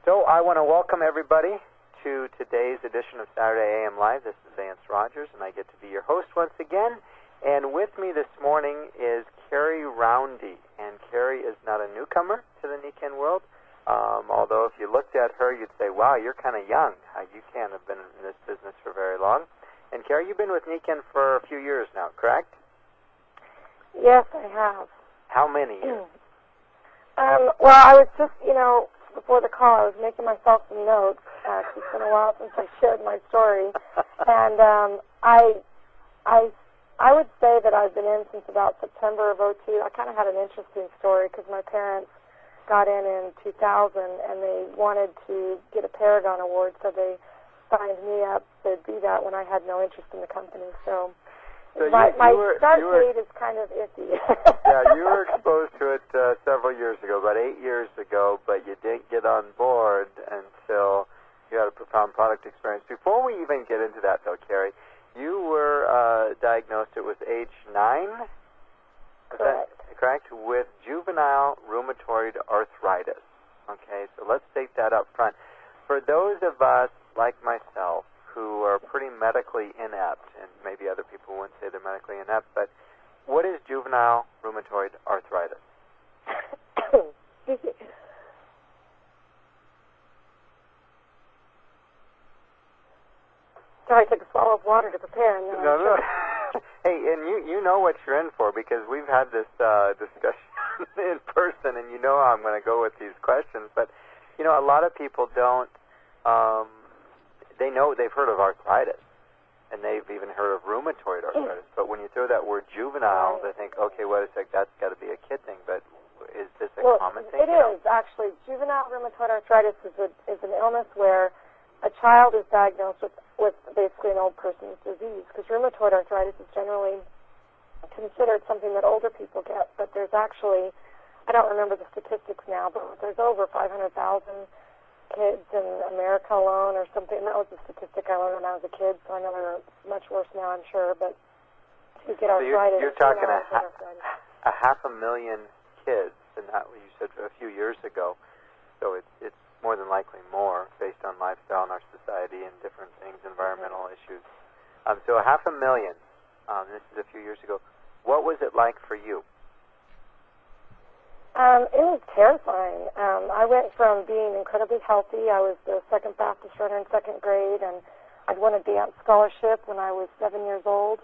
So I want to welcome everybody to today's edition of Saturday AM Live. This is Vance Rogers, and I get to be your host once again. And with me this morning is Carrie Roundy. And Carrie is not a newcomer to the NECANN world, although if you looked at her, you'd say, wow, you're kind of young. You can't have been in this business for very long. And Carrie, you've been with NECANN for a few years now, correct? Yes, I have. How many years? Well, I was just, before the call, I was making myself some notes. It's been a while since I shared my story. And I would say that I've been in since about September of '02. I kind of had an interesting story because my parents got in 2000, and they wanted to get a Paragon Award, so they signed me up to do that when I had no interest in the company. So my start date is kind of iffy. Yeah, you were exposed to it several years ago, about 8 years ago, but you didn't get on board until you had a profound product experience. Before we even get into that, though, Carrie, you were diagnosed, it was age 9? Correct? With juvenile rheumatoid arthritis. Okay, so let's take that up front. For those of us, like myself, who are pretty medically inept, and maybe other people wouldn't say they're medically inept, but what is juvenile rheumatoid arthritis? Sorry, I took a swallow of water to prepare. And then No. Hey, and you know what you're in for, because we've had this discussion in person, and you know how I'm going to go with these questions. But, a lot of people don't, they've heard of arthritis, and they've even heard of rheumatoid arthritis. But when you throw that word juvenile, they think, okay, wait a sec, that's got to be a kid thing. But is this a common thing? It is, actually. Juvenile rheumatoid arthritis is an illness where a child is diagnosed with basically an old person's disease, because rheumatoid arthritis is generally considered something that older people get. But there's actually, I don't remember the statistics now, but there's over 500,000 kids in America alone or something. That was the statistic I learned when I was a kid, so I know they're much worse now, I'm sure. But who get arthritis. You're talking a 500,000 kids, and that you said a few years ago. So it's more than likely more based on lifestyle in our society and different things, environmental issues. So 500,000. This is a few years ago. What was it like for you? It was terrifying. I went from being incredibly healthy. I was the second fastest runner in second grade, and I'd won a dance scholarship when I was 7 years old,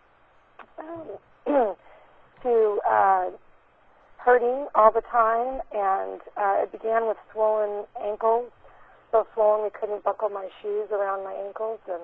to hurting all the time, and it began with swollen ankles, so swollen we couldn't buckle my shoes around my ankles, and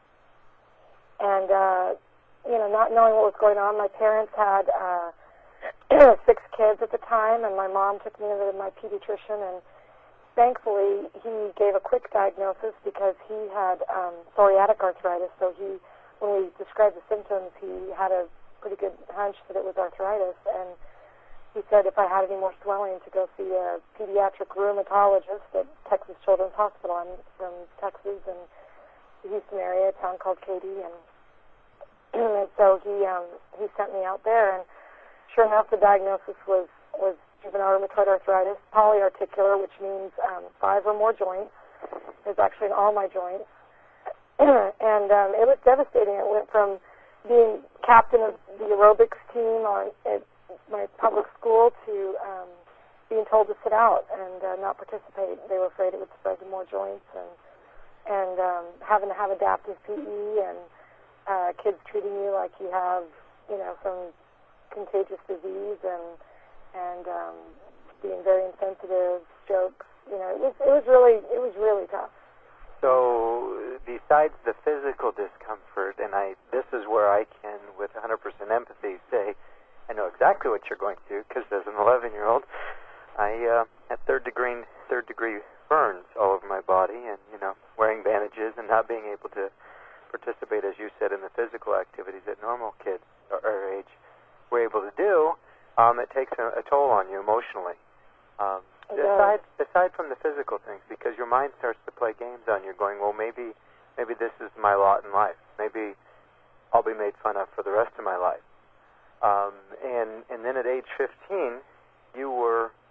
not knowing what was going on. My parents had 6 kids at the time, and my mom took me to my pediatrician, and thankfully he gave a quick diagnosis because he had psoriatic arthritis, so when we described the symptoms, he had a pretty good hunch that it was arthritis, and he said if I had any more swelling to go see a pediatric rheumatologist at Texas Children's Hospital. I'm from Texas and the Houston area, a town called Katy, and so he sent me out there, and sure enough, the diagnosis was juvenile rheumatoid arthritis, polyarticular, which means 5 or more joints. It was actually in all my joints, and it was devastating. It went from being captain of the aerobics team at my public school to being told to sit out and not participate. They were afraid it would spread to more joints, and having to have adaptive PE, and kids treating you like you have, some contagious disease, and being very insensitive, jokes. It was really tough. So besides the physical discomfort, and this is where I can, with 100% empathy, say I know exactly what you're going through, because as an 11-year-old, I had third degree burns all over my body, and wearing bandages and not being able to participate, as you said, in the physical activities that normal kids our age were able to do. It takes a toll on you emotionally. Aside from the physical things, because your mind starts to play games on you, going, well, maybe this is my lot in life. Maybe I'll be made fun of for the rest of my life. And then at age 15, you were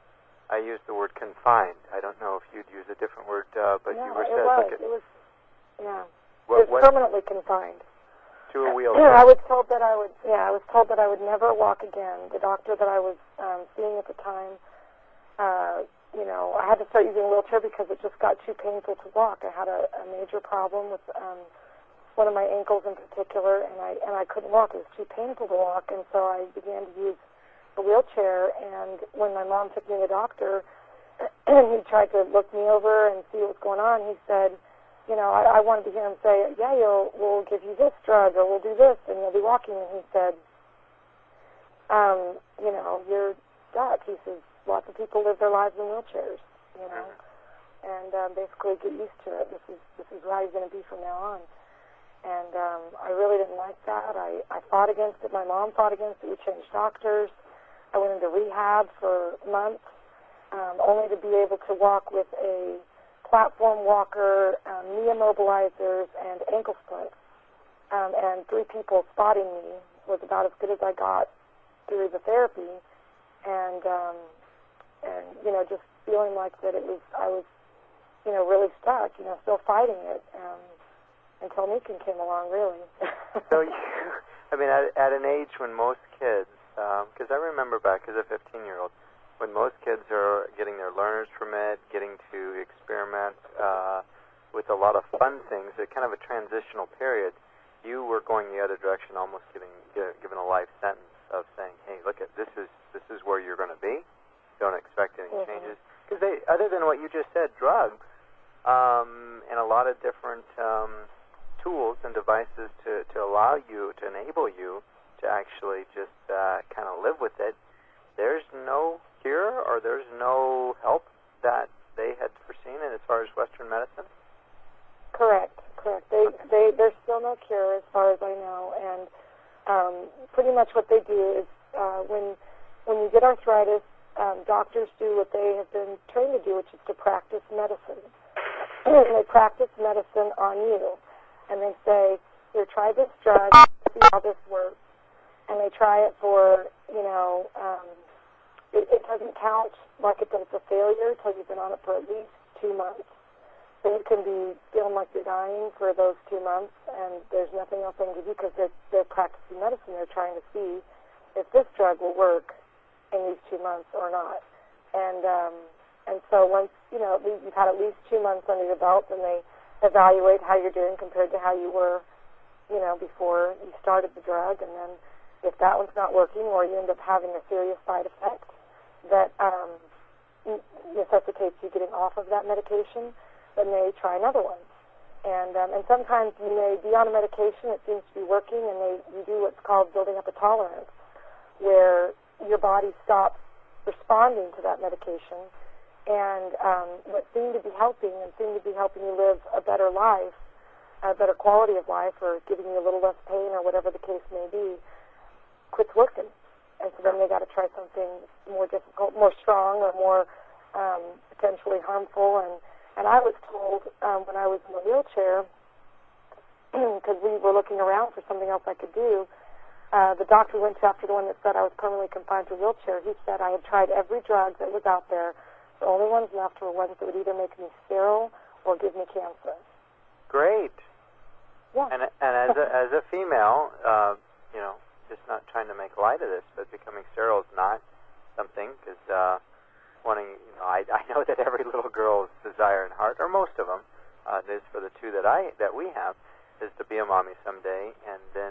I used the word confined. I don't know if you'd use a different word, but no, you were it said, was. look at It was, yeah. what, It was permanently confined. to a wheelchair. I was told that I would never walk again. The doctor that I was seeing at the time, I had to start using a wheelchair because it just got too painful to walk. I had a major problem with one of my ankles in particular, and I couldn't walk. It was too painful to walk, and so I began to use a wheelchair. And when my mom took me to the doctor, he tried to look me over and see what was going on. He said, I wanted to hear him say, yeah, we'll give you this drug, or we'll do this, and you'll be walking. And he said, you're stuck. He says, lots of people live their lives in wheelchairs, and basically get used to it. This is how you're going to be from now on. And I really didn't like that. I fought against it. My mom fought against it. We changed doctors. I went into rehab for months, only to be able to walk with a platform walker, knee immobilizers, and ankle splints. And 3 people spotting me was about as good as I got through the therapy. And just feeling like that I was, really stuck, still fighting it, until Meekin came along, really. So at an age when most kids, because I remember back as a 15-year-old, when most kids are getting their learners permit, getting to experiment with a lot of fun things, at kind of a transitional period, you were going the other direction, almost given a life sentence of saying, hey, look, this is where you're going to be. Don't expect any changes. Because other than what you just said, drugs and a lot of different tools and devices to allow you, to enable you to actually just kind of live with it, there's no cure or there's no help that they had foreseen in as far as Western medicine? Correct. There's still no cure as far as I know, and pretty much what they do is when you get arthritis, doctors do what they have been trained to do, which is to practice medicine. They practice medicine on you, and they say, here, try this drug, see how this works, and they try it for, it doesn't count like it's a failure until you've been on it for at least 2 months. So you can be feeling like you're dying for those 2 months, and there's nothing else they can give you because they're practicing medicine. They're trying to see if this drug will work in these 2 months or not. And so once, you've had at least 2 months under your belt, and they evaluate how you're doing compared to how you were, before you started the drug. And then if that one's not working, or you end up having a serious side effect that necessitates you getting off of that medication, then they try another one. And sometimes you may be on a medication, it seems to be working, and you do what's called building up a tolerance, where your body stops responding to that medication, and what seemed to be helping you live a better life, a better quality of life, or giving you a little less pain, or whatever the case may be, quits working. And so then they got to try something more difficult, more strong, or more potentially harmful. And I was told when I was in the wheelchair, because we were looking around for something else I could do, the doctor went after the one that said I was permanently confined to a wheelchair. He said I had tried every drug that was out there. The only ones left were ones that would either make me sterile or give me cancer. Great. Yeah. And as a female, just not trying to make light of this, but becoming sterile is not something, because I know that every little girl's desire and heart, or most of them, it is for the 2 that we have, is to be a mommy someday, and then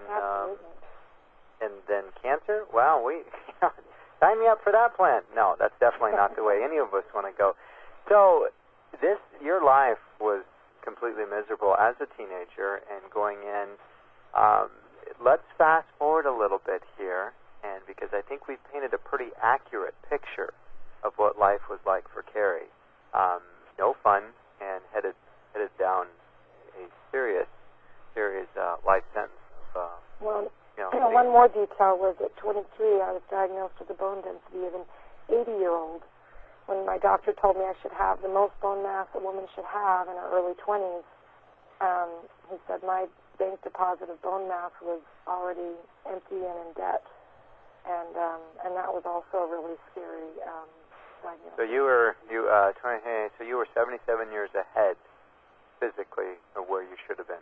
cancer. Wow, sign me up for that plan. No, that's definitely not the way any of us want to go. So, your life was completely miserable as a teenager, and going in. Let's fast forward a little bit here, and because I think we've painted a pretty accurate picture of what life was like for Carrie. No fun, and headed down a serious life sentence. One more detail was at 23, I was diagnosed with a bone density of an 80-year-old. When my doctor told me I should have the most bone mass a woman should have in her early 20s, he said my bank deposit of bone mass was already empty and in debt, and that was also really scary. diagnosis. So you were 20. So you were 77 years ahead physically of where you should have been.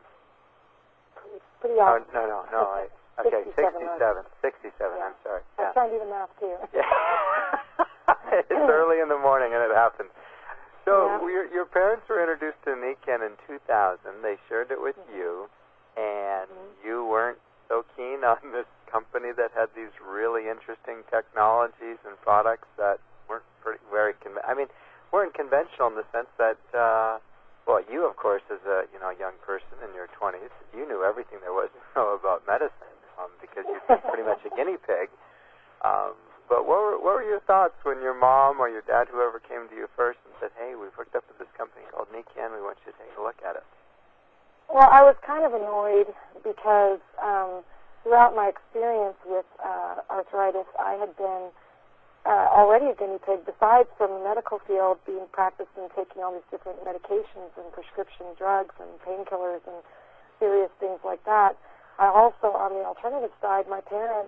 Pretty awesome. No. Okay, 67. 67. Yeah. I'm sorry. I was trying to do the math too. Yeah. It's early in the morning and it happens. So your parents were introduced to Nikken in 2000. They shared it with you, and you weren't so keen on this company that had these really interesting technologies and products that weren't weren't conventional in the sense that, you of course as a young person in your 20s, you knew everything there was to know about medicine because you've been pretty much a guinea pig. But what were your thoughts when your mom or your dad, whoever came to you first and said, "Hey, we've hooked up with this company called Nikken, we want you to take a look at it"? Well, I was kind of annoyed because throughout my experience with arthritis, I had been already a guinea pig, besides from the medical field, being practiced and taking all these different medications and prescription drugs and painkillers and serious things like that. I also, on the alternative side, my parents,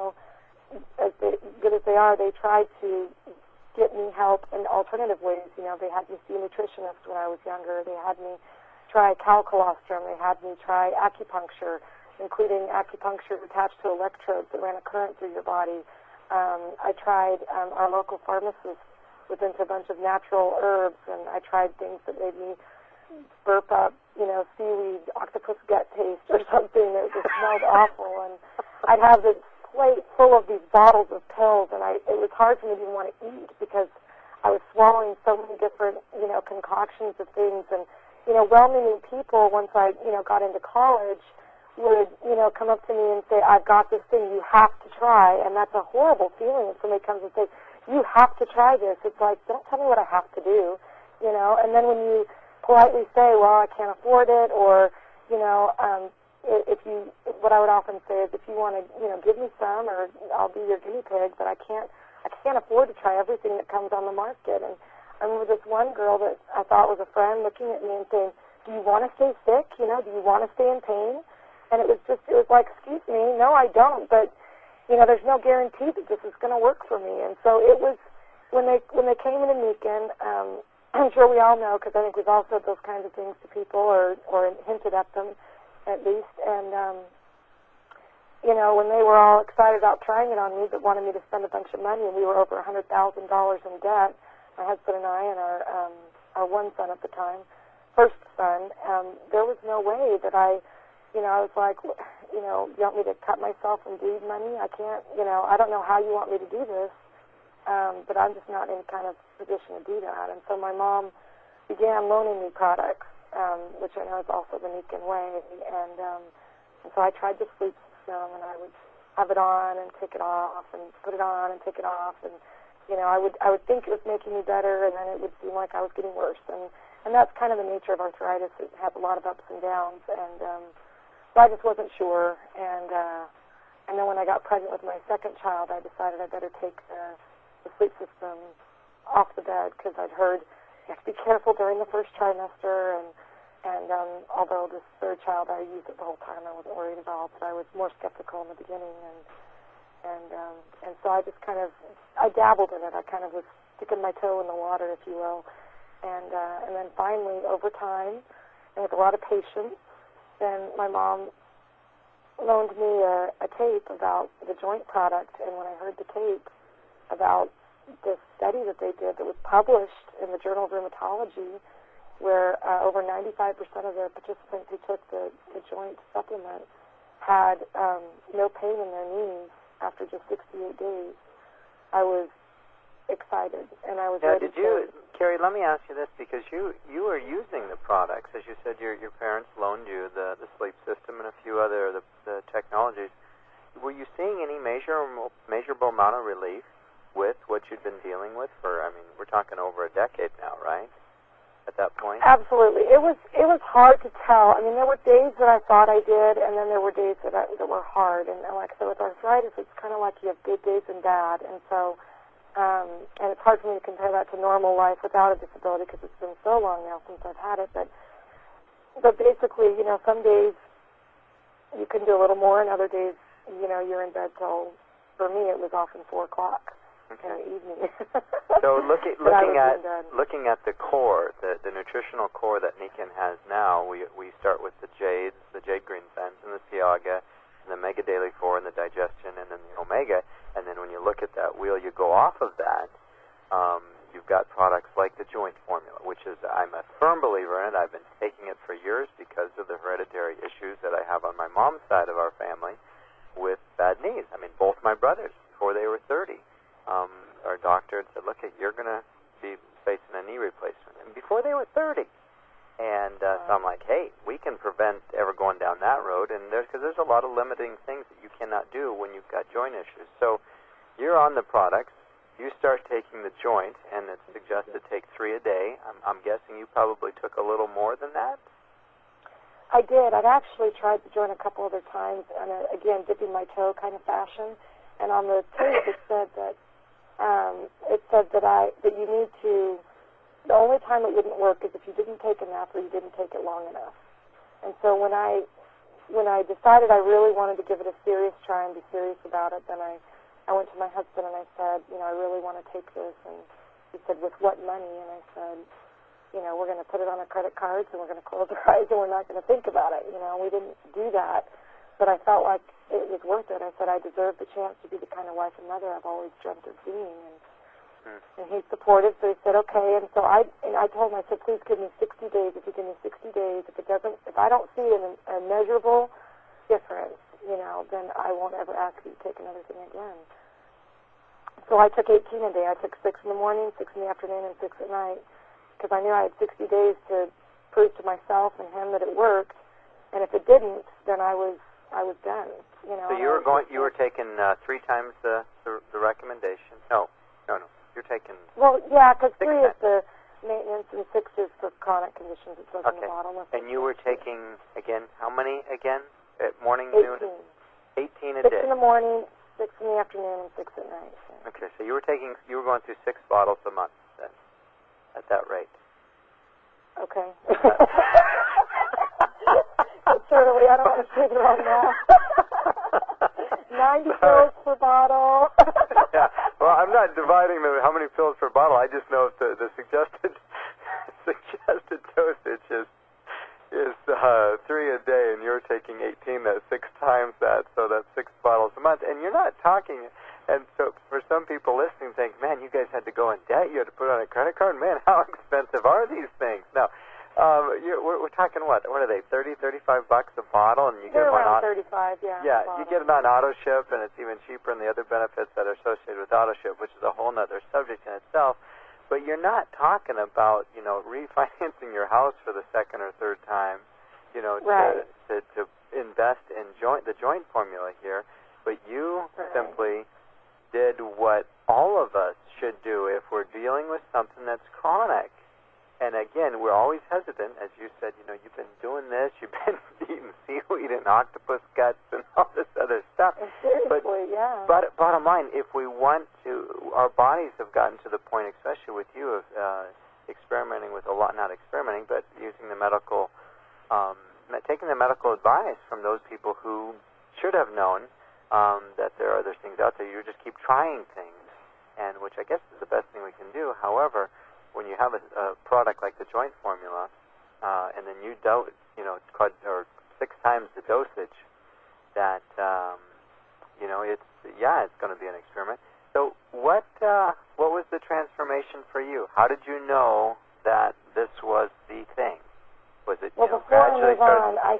as good as they are, they tried to get me help in alternative ways. They had me see a nutritionist when I was younger. They had me try calcolostrum. They had me try acupuncture, including acupuncture attached to electrodes that ran a current through your body. I tried our local pharmacist was into a bunch of natural herbs, and I tried things that made me burp up, seaweed, octopus gut taste or something that just smelled awful. And I'd have this plate full of these bottles of pills, and it was hard for me to even want to eat because I was swallowing so many different, concoctions of things. And, well-meaning people, once I, got into college, would, come up to me and say, "I've got this thing you have to try." And that's a horrible feeling when somebody comes and says, "You have to try this." It's like, don't tell me what I have to do, And then when you politely say, "Well, I can't afford it," or, what I would often say is, if you want to, give me some, or I'll be your guinea pig, but I can't afford to try everything that comes on the market. And I remember this one girl that I thought was a friend looking at me and saying, "Do you want to stay sick? Do you want to stay in pain?" And it was like, excuse me, no, I don't, but, there's no guarantee that this is going to work for me. And so it was, when they came into Nikken, I'm sure we all know, because I think we've all said those kinds of things to people or hinted at them, at least. And, when they were all excited about trying it on me but wanted me to spend a bunch of money, and we were over $100,000 in debt, my husband and I and our one son at the time, first son, there was no way that I was like, you want me to cut myself and bleed money? I can't, I don't know how you want me to do this, but I'm just not in kind of position to do that. And so my mom began loaning me products, which I know is also the Nikken way, and so I tried the sleep system, and I would have it on and take it off, and put it on and take it off, and I would think it was making me better, and then it would seem like I was getting worse, and that's kind of the nature of arthritis. It has a lot of ups and downs, and so I just wasn't sure, and then when I got pregnant with my second child, I decided I better take the sleep system off the bed, because I'd heard you have to be careful during the first trimester, and although this third child I used it the whole time, I wasn't worried at all, but I was more skeptical in the beginning, and so I just I dabbled in it. I kind of was sticking my toe in the water, if you will, and then finally, over time, and with a lot of patience, then my mom loaned me a tape about the joint product, and when I heard the tape about this study that they did that was published in the Journal of Rheumatology, where over 95% of the participants who took the joint supplement had no pain in their knees after just 68 days, I was excited, and I was ready to... Carrie, let me ask you this, because you were using the products. As you said, your parents loaned you the sleep system and a few other the technologies. Were you seeing any measurable amount of relief with what you'd been dealing with for, we're talking over a decade now, right? At that point? Absolutely. It was hard to tell. There were days that I thought I did, and then there were days that were hard. And like I said, with arthritis, it's kind of like you have good days and bad. And so, and it's hard for me to compare that to normal life without a disability, because it's been so long now since I've had it. But basically, some days you can do a little more, and other days, you're in bed till, for me, it was often 4 o'clock. in the evening. So looking at the core, the nutritional core that Nikken has now, we start with the jade green fens, and the Siaga, and the Mega Daily 4, and the digestion, and then the Omega. And then when you look at that wheel, you go off of that. You've got products like the joint formula, which is, I'm a firm believer in it. I've been taking it for years because of the hereditary issues that I have on my mom's side of our family with bad knees. I mean, both my brothers, before they were 30, our doctor had said, look, you're going to be facing a knee replacement. And before they were 30. And so I'm like, hey, we can prevent ever going down that road. And because there's a lot of limiting things that you cannot do when you've got joint issues. So you're on the products. You start taking the joint, and it's suggested take 3 a day. I'm guessing you probably took a little more than that? I did. I've actually tried the joint a couple other times, and again, dipping my toe kind of fashion. And on the tape, it said that that you need to. The only time it wouldn't work is if you didn't take enough or you didn't take it long enough. And so when I decided I really wanted to give it a serious try and be serious about it, then I went to my husband and I said, I really want to take this. And he said, with what money? And I said, we're going to put it on our credit cards and we're going to close our eyes and we're not going to think about it. We didn't do that, but I felt like it was worth it. I said I deserved the chance to be the kind of wife and mother I've always dreamt of being. And he's supportive, so he said, okay. And so I told him, I said, please give me 60 days. If you give me 60 days, if I don't see a measurable difference, then I won't ever ask you to take another thing again. So I took 18 a day. I took 6 in the morning, 6 in the afternoon, and 6 at night, because I knew I had 60 days to prove to myself and him that it worked. And if it didn't, then I was done. So you were taking 3 times the recommendation. No. You're taking. Well, yeah, because 3 is the maintenance and 6 is for chronic conditions. It says in the bottom. And you were taking again? How many again? At morning, 18. noon? 18 a 6 day. 6 in the morning, 6 in the afternoon, and 6 at night. Yeah. Okay, so you were going through 6 bottles a month then, at that rate. Okay. Certainly, I don't want to figure on that. 90 pills per bottle. Yeah. Well, I'm not dividing how many pills per bottle. I just know if the suggested dosage is 3 a day, and you're taking 18. That's 6 times that, so that's 6 bottles a month. And you're not talking. And so for some people listening, think, man, you guys had to go in debt. You had to put on a credit card. Man, how expensive are these things? Now, we're talking what? What are they? $30, $35 a bottle, and you get them around 35, yeah. Yeah, you get it on auto ship, and it's even cheaper than the other benefits that are associated with auto ship, which is a whole other subject in itself. But you're not talking about refinancing your house for the second or third time, right. to invest in the joint formula here. But you simply did what all of us should do if we're dealing with something that's chronic. And again, we're always hesitant, as you said, you've been doing this, you've been eating seaweed and octopus guts and all this other stuff. Seriously, yeah. But bottom line, if we want to, our bodies have gotten to the point, especially with you, of experimenting with not experimenting, but using the medical, taking the medical advice from those people who should have known that there are other things out there. You just keep trying things, and which I guess is the best thing we can do. However, when you have a product like the joint formula, and then you or 6 times the dosage, that it's going to be an experiment. So what was the transformation for you? How did you know that this was the thing? Was it before gradually I move on,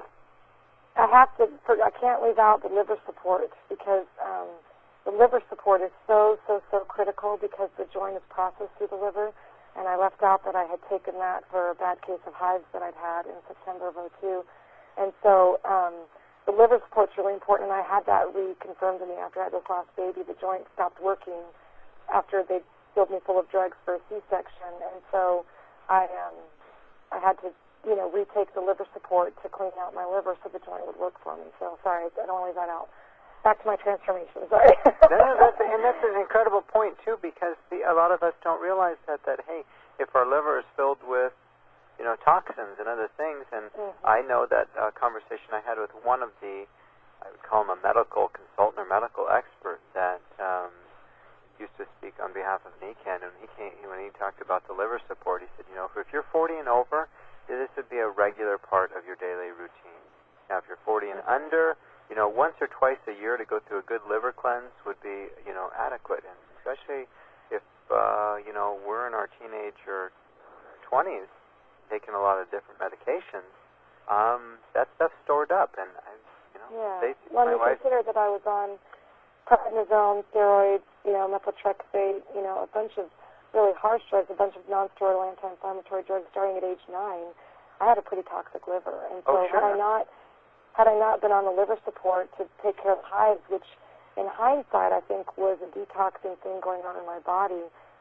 I can't leave out the liver support, because the liver support is so critical, because the joint is processed through the liver. And I left out that I had taken that for a bad case of hives that I'd had in September of 2002. And so the liver support's really important, and I had that reconfirmed to me after I had this last baby. The joint stopped working after they filled me full of drugs for a C-section. And so I had to, retake the liver support to clean out my liver so the joint would work for me. So, sorry, I don't want to leave that out. Back to my transformation, sorry. That's an incredible point, too, because a lot of us don't realize that, hey, if our liver is filled with, toxins and other things, and I know that conversation I had with one of I would call him a medical consultant or medical expert that used to speak speak on behalf of NECAN, and when he talked about the liver support, he said, if you're 40 and over, this would be a regular part of your daily routine. Now, if you're 40 and under, once or twice a year to go through a good liver cleanse would be, adequate. And especially if, we're in our teenage or 20s, taking a lot of different medications, that stuff's stored up. And, Well, you consider that I was on prednisone, steroids, methotrexate, a bunch of really harsh drugs, a bunch of non-steroidal anti-inflammatory drugs starting at age 9. I had a pretty toxic liver. And so had I not been on the liver support to take care of hives, which in hindsight I think was a detoxing thing going on in my body,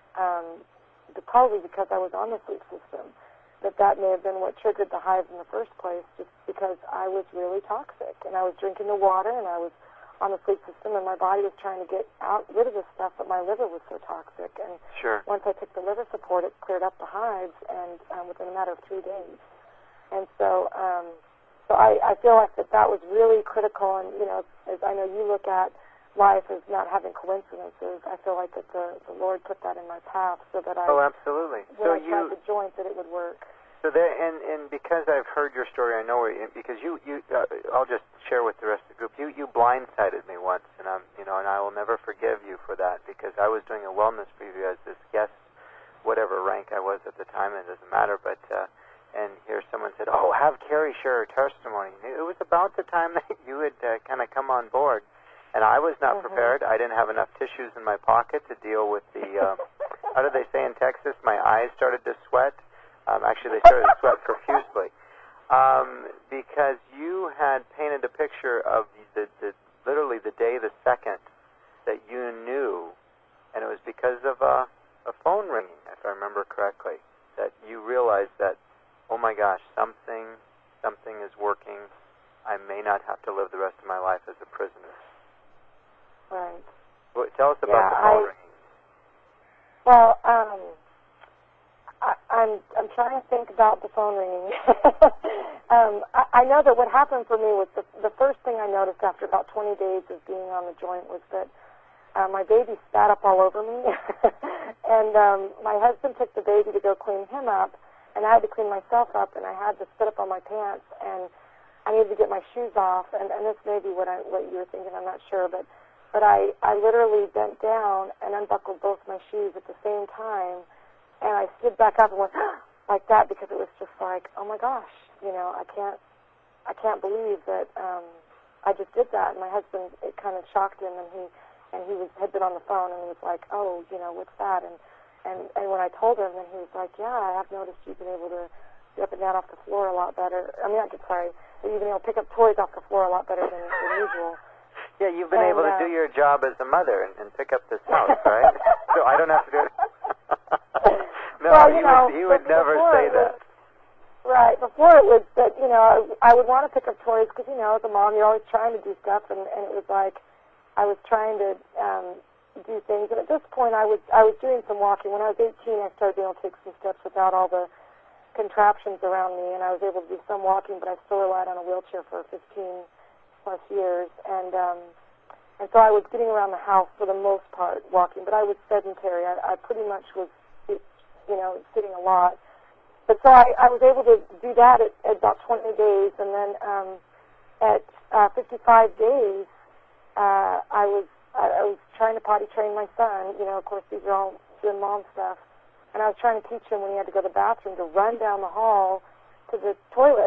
probably because I was on the sleep system, that may have been what triggered the hives in the first place, just because I was really toxic. And I was drinking the water, and I was on the sleep system, and my body was trying to get rid of this stuff, but my liver was so toxic. And once I took the liver support, it cleared up the hives, and within a matter of 3 days. And so I feel like that was really critical. And, as I know you look at life as not having coincidences, I feel like that the Lord put that in my path so that absolutely. When I tried the joint, that it would work. So there, and because I've heard your story, I know because I'll just share with the rest of the group. You blindsided me once, and and I will never forgive you for that, because I was doing a wellness preview as this guest, whatever rank I was at the time, it doesn't matter. But and here someone said, "Oh, have Carrie share her testimony." It was about the time that you had kind of come on board, and I was not prepared. I didn't have enough tissues in my pocket to deal with the. How did they say in Texas? My eyes started to sweat. Actually, they started to sweat profusely because you had painted a picture of literally the day, the second that you knew, and it was because of a phone ringing, if I remember correctly, that you realized that, oh my gosh, something is working. I may not have to live the rest of my life as a prisoner. Right. Well, tell us about the phone ringing. Well, I'm trying to think about the phone ringing. I know that what happened for me was the first thing I noticed after about 20 days of being on the joint was that my baby spat up all over me, and my husband took the baby to go clean him up, and I had to clean myself up, and I had to spit up on my pants, and I needed to get my shoes off, and this may be what you were thinking, I'm not sure, but I literally bent down and unbuckled both my shoes at the same time. And I stood back up and went like that, because it was just like, oh my gosh, I can't believe that I just did that. And my husband, it kind of shocked him, and he had been on the phone, and he was like, oh, what's that? And when I told him, then he was like, yeah, I have noticed you've been able to get up and down off the floor a lot better. That you've been able to pick up toys off the floor a lot better than usual. Yeah, you've been able to do your job as a mother and pick up this house, right? So I don't have to do it. No, well, he would never say that. Right. Before it was that, I would want to pick up toys because, as a mom, you're always trying to do stuff, and it was like I was trying to do things. And at this point, I was doing some walking. When I was 18, I started being able to take some steps without all the contraptions around me, and I was able to do some walking, but I still relied on a wheelchair for 15-plus years. And so I was getting around the house for the most part walking, but I was sedentary. I pretty much was sitting a lot. But so I was able to do that at about 20 days, and then at 55 days, I was trying to potty train my son. Of course, these are all doing mom stuff, and I was trying to teach him when he had to go to the bathroom to run down the hall to the toilet,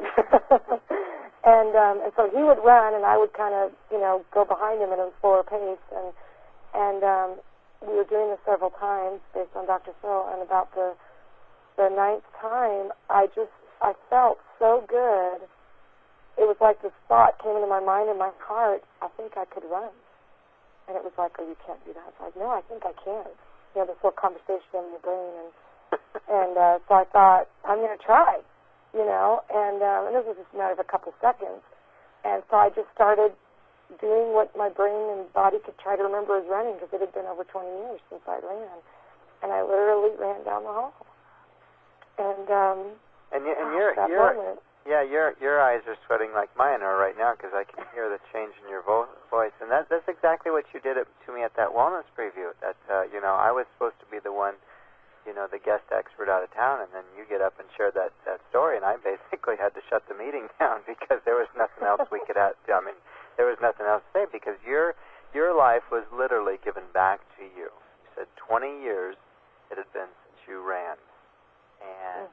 and so he would run, and I would kind of go behind him at a slower pace, and we were doing this several times based on Dr. Phil, and about the 9th time, I felt so good. It was like this thought came into my mind and my heart, I think I could run. And it was like, oh, you can't do that. I was like, no, I think I can. This whole conversation in your brain. And so I thought, I'm going to try, and this was just a matter of a couple seconds. And so I just started doing what my brain and body could try to remember as running, because it had been over 20 years since I ran. And I literally ran down the hall. And Yeah, your eyes are sweating like mine are right now because I can hear the change in your voice, and that's exactly what you did to me at that wellness preview. That I was supposed to be the one, the guest expert out of town, and then you get up and share that story, and I basically had to shut the meeting down because there was nothing else we could add. I mean, there was nothing else to say because your life was literally given back to you. You said 20 years it had been since you ran, and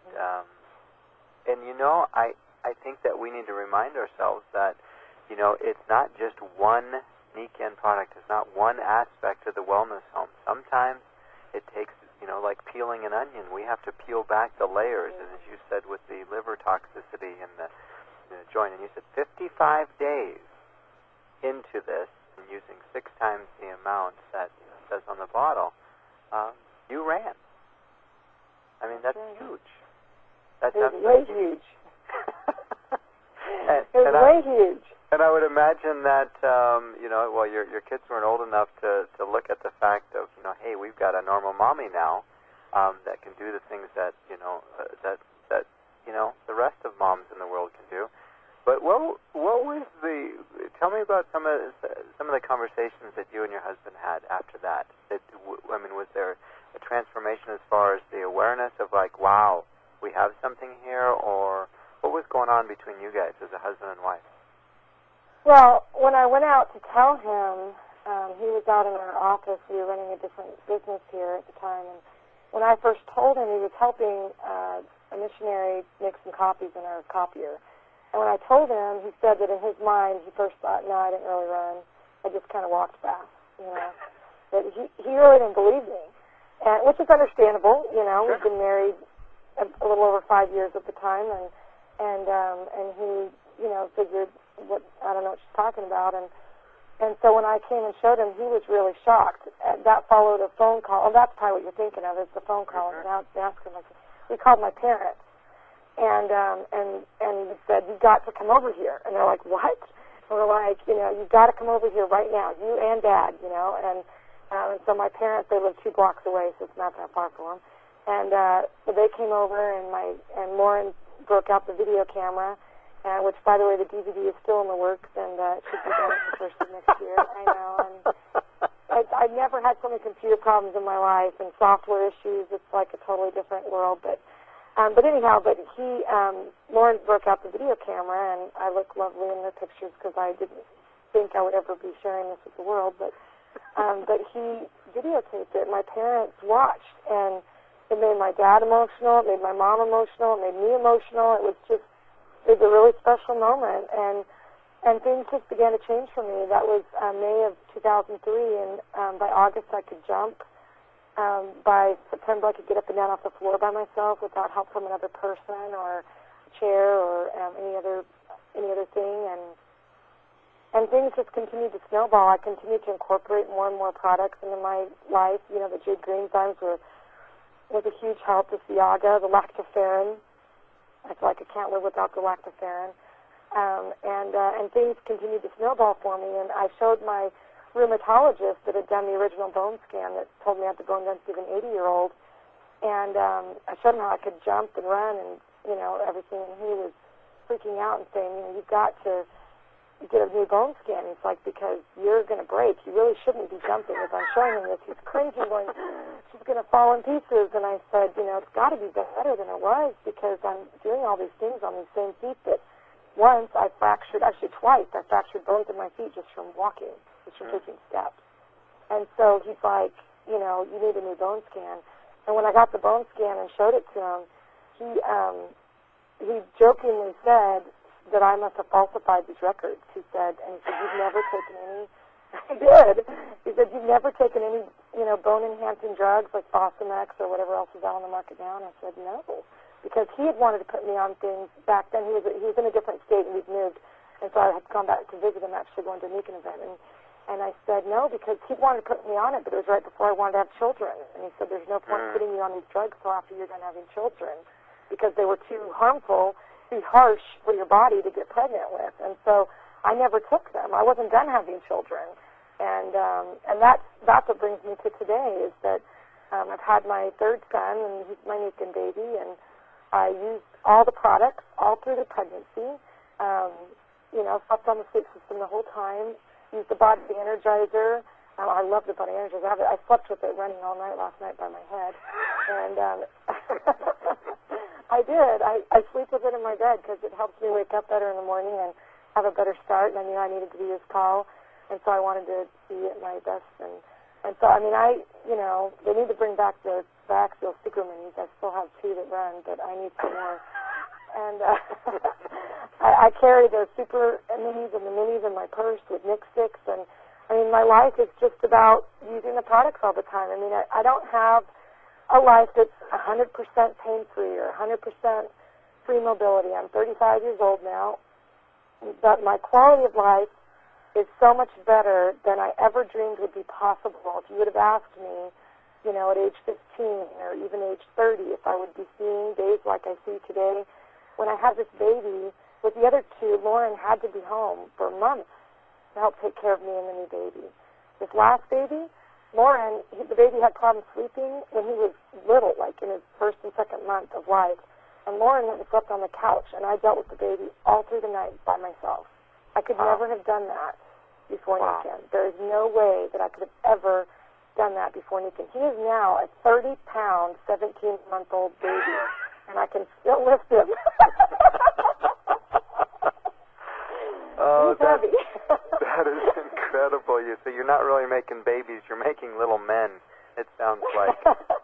I think that we need to remind ourselves that, it's not just one sneak in product. It's not one aspect of the wellness home. Sometimes it takes, like peeling an onion. We have to peel back the layers, and as you said, with the liver toxicity and the joint, and you said 55 days into this, and using 6 times the amount that it says on the bottle, you ran. I mean, that's huge. That's way huge. It was way huge. And I would imagine that, your kids weren't old enough to look at the fact of, hey, we've got a normal mommy now that can do the things that, that the rest of moms in the world can do. But what was tell me about some of the conversations that you and your husband had after that. Was there a transformation as far as the awareness of like, wow, we have something here, or what was going on between you guys as a husband and wife? Well, when I went out to tell him, he was out in our office. We were running a different business here at the time, and when I first told him, he was helping a missionary make some copies in our copier. And when I told him, he said that in his mind, he first thought, no, I didn't really run. I just kind of walked fast, But he really didn't believe me, which is understandable, Sure. We've been married a little over 5 years at the time, and he, figured I don't know what she's talking about, and so when I came and showed him, he was really shocked. That followed a phone call. Oh, that's probably what you're thinking of is the phone call. Mm-hmm. And now we called my parents, and he said, "You got to come over here." And they're like, "What?" And we're like, "You got to come over here right now, you and Dad, And so my parents, they live 2 blocks away, so it's not that far from them. And so they came over, and Lauren broke out the video camera, which, by the way, the DVD is still in the works, and it should be done at the first of next year. I know. And I've never had so many computer problems in my life and software issues. It's like a totally different world. But anyhow, Lauren broke out the video camera, and I look lovely in the pictures because I didn't think I would ever be sharing this with the world. But he videotaped it. My parents watched, and it made my dad emotional. It made my mom emotional. It made me emotional. It was a really special moment, and things just began to change for me. That was May of 2003, and by August I could jump. By September I could get up and down off the floor by myself without help from another person or a chair or any other thing, and things just continued to snowball. I continued to incorporate more and more products into my life. The Jade Green Zymes was a huge help. The Ciaga, the lactoferrin. I feel like I can't live without the lactoferrin. And things continued to snowball for me. And I showed my rheumatologist that had done the original bone scan that told me I had the bone density of an 80-year-old. And I showed him how I could jump and run and, everything. And he was freaking out and saying, you've got to get a new bone scan. He's like, because you're going to break. You really shouldn't be jumping. As I'm showing him this, he's cringing, going, she's going to fall in pieces. And I said, it's got to be better than it was because I'm doing all these things on these same feet that once I fractured, actually twice, I fractured bones in my feet just from walking, just from taking steps. And so he's like, you need a new bone scan. And when I got the bone scan and showed it to him, he jokingly said that I must have falsified these records. He said, you've never taken any. I did. He said, you've never taken any, bone-enhancing drugs like Fosamax or whatever else is out on the market now. And I said, no, because he had wanted to put me on things back then. He was in a different state and we'd moved, and so I had gone back to visit him, actually going to a Meekin event. And I said no, because he wanted to put me on it, but it was right before I wanted to have children. And he said, there's no point putting you on these drugs until after you're done having children, because they were too harmful, too harsh for your body to get pregnant with. And so I never took them. I wasn't done having children. And that's what brings me to today, is that I've had my 3rd son, and he's my Meekin baby, and I use all the products all through the pregnancy. Slept on the sleep system the whole time. Used the Body Energizer. I love the Body Energizer. I slept with it running all night last night by my head. And I did. I sleep with it in my bed because it helps me wake up better in the morning and have a better start. And I knew I needed to do this call, and so I wanted to be at my best. And so, they need to bring back the Axial Super Minis. I still have 2 that run, but I need some more. And I carry the Super Minis and the Minis in my purse with Nick sticks. And, my life is just about using the products all the time. I don't have a life that's 100% pain-free or 100% free mobility. I'm 35 years old now, but my quality of life is so much better than I ever dreamed would be possible. If you would have asked me, at age 15 or even age 30, if I would be seeing days like I see today. When I had this baby, with the other 2, Lauren had to be home for months to help take care of me and the new baby. This last baby, Lauren, the baby had problems sleeping when he was little, like in his first and second month of life. And Lauren went and slept on the couch, and I dealt with the baby all through the night by myself. I could never have done that before Nikin. There is no way that I could have ever done that before Nikin. He is now a 30-pound, 17-month-old baby, and I can still lift him. Oh, he's heavy. That is incredible. So you're not really making babies, you're making little men, it sounds like.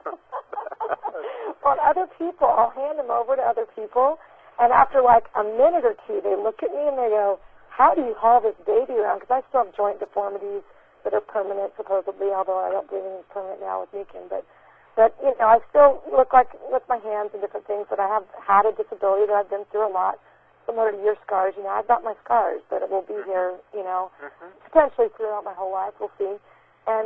On other people, I'll hand them over to other people, and after like a minute or 2, they look at me and they go, how do you haul this baby around? Because I still have joint deformities that are permanent, supposedly, although I don't believe it's permanent now with Nikin. But I still look like, with my hands and different things, that I have had a disability that I've been through a lot, similar to your scars. I've got my scars, but it will be here, potentially throughout my whole life. We'll see. And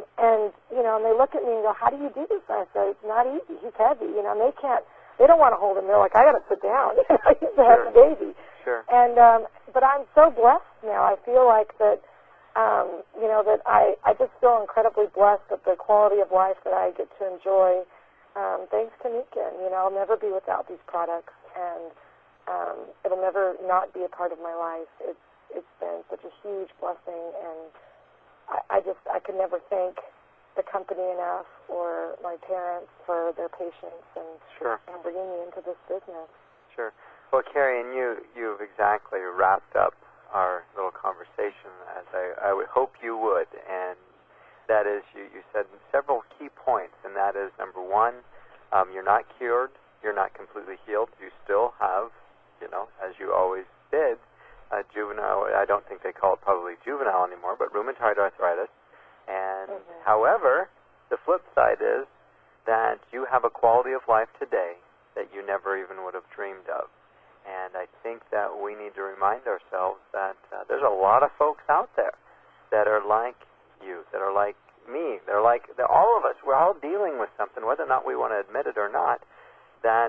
they look at me and go, how do you do this? And I say, it's not easy. He's heavy. And they don't want to hold him. They're like, I got to sit down. He's a heavy baby. Sure. And, but I'm so blessed now. I feel like that, that I just feel incredibly blessed at the quality of life that I get to enjoy, thanks to Nikin. I'll never be without these products, and it'll never not be a part of my life. It's been such a huge blessing, and I could never thank the company enough or my parents for their patience and bringing me into this business. Sure. Well, Carrie, and you've exactly wrapped up our little conversation as I would hope you would, and that is you said several key points, and that is, number 1, you're not cured, you're not completely healed, you still have, as you always did, juvenile, I don't think they call it probably juvenile anymore, but rheumatoid arthritis. And however, the flip side is that you have a quality of life today that you never even would have dreamed of. And I think that we need to remind ourselves that there's a lot of folks out there that are like you, that are like me, they're all of us. We're all dealing with something, whether or not we want to admit it or not, that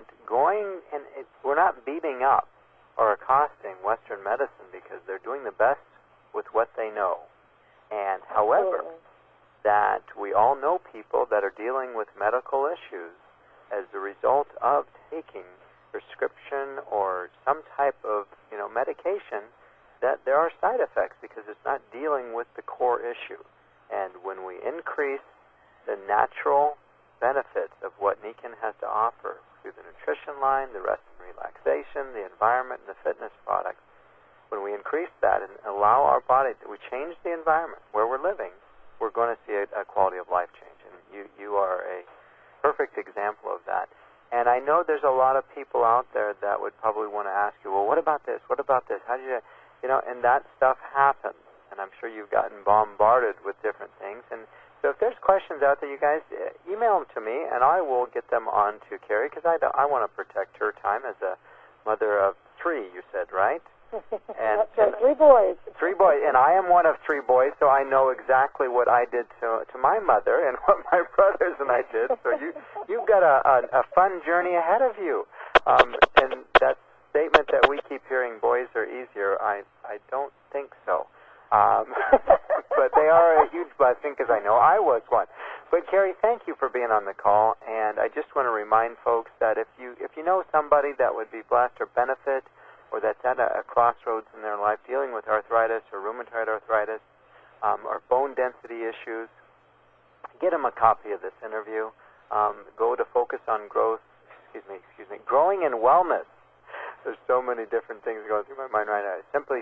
we're not beating up or accosting Western medicine because they're doing the best with what they know. And however, that we all know people that are dealing with medical issues as a result of taking prescription or some type of medication, that there are side effects because it's not dealing with the core issue. And when we increase the natural benefits of what Nikin has to offer through the nutrition line, the rest and relaxation, the environment, and the fitness products, when we increase that and allow our body, we change the environment where we're living, we're going to see a quality of life change. And you are a perfect example of that. And I know there's a lot of people out there that would probably want to ask you, well, what about this? What about this? How do you, and that stuff happens. And I'm sure you've gotten bombarded with different things. And so if there's questions out there, you guys, email them to me, and I will get them on to Carrie, because I want to protect her time as a mother of 3, you said, right? And 3 boys. 3 boys, and I am one of 3 boys, so I know exactly what I did to my mother and what my brothers and I did. So you've got a fun journey ahead of you. And that statement that we keep hearing, boys are easier, I don't think so. But they are a huge blessing because I know I was one. But Carrie, thank you for being on the call, and I just want to remind folks that if you know somebody that would be blessed or benefit, or that's at a crossroads in their life dealing with arthritis or rheumatoid arthritis or bone density issues, get them a copy of this interview. Go to Focus on Growth, Growing in Wellness. There's so many different things going through my mind right now. Simply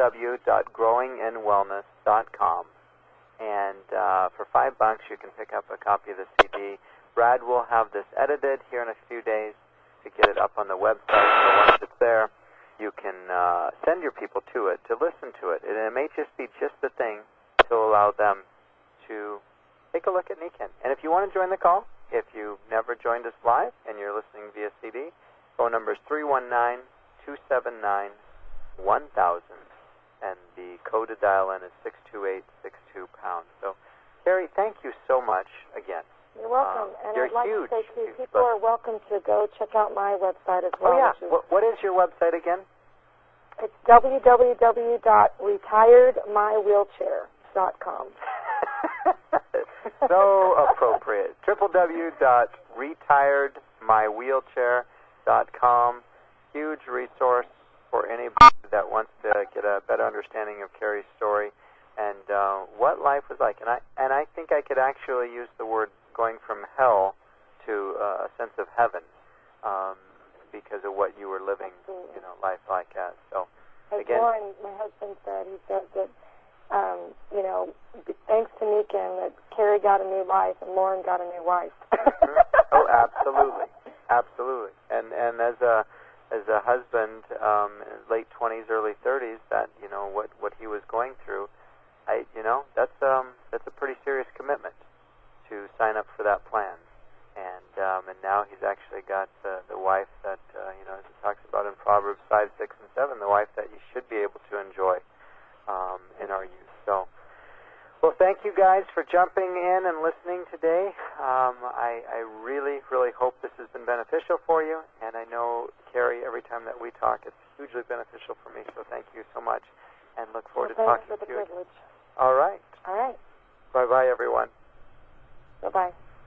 www.growinginwellness.com. And for $5 you can pick up a copy of the CD. Brad will have this edited here in a few days to get it up on the website. So once it's there, you can send your people to it, to listen to it. And it may just be just the thing to allow them to take a look at Niken. And if you want to join the call, if you've never joined us live and you're listening via CD, phone number is 319-279-1000. And the code to dial in is 62862#. So, Carrie, thank you so much again. You're welcome. And you're I'd like huge, to say, too, people are welcome to go check out my website as well. Oh, yeah. What is your website again? It's www.retiredmywheelchair.com. So appropriate. www.retiredmywheelchair.com. Huge resource for anybody that wants to get a better understanding of Carrie's story and what life was like. And I think I could actually use the word going from hell to a sense of heaven because of what you were living, life like that. So, again, Warren, my husband said, he said that, thanks to Niken, that Carrie got a new life and Lauren got a new wife. Oh, absolutely, absolutely. And as a husband, late 20s, early 30s, that what he was going through, that's a pretty serious commitment to sign up for that plan. And now he's actually got the wife that as it talks about in Proverbs 5, 6, and 7, the wife that you should be able to enjoy in our youth. So, well, thank you guys for jumping in and listening today. I really, really hope this has been beneficial for you. And I know, Carrie, every time that we talk, it's hugely beneficial for me. So thank you so much, and look forward to talking to you. Privilege. All right. All right. Bye-bye, everyone. Bye-bye.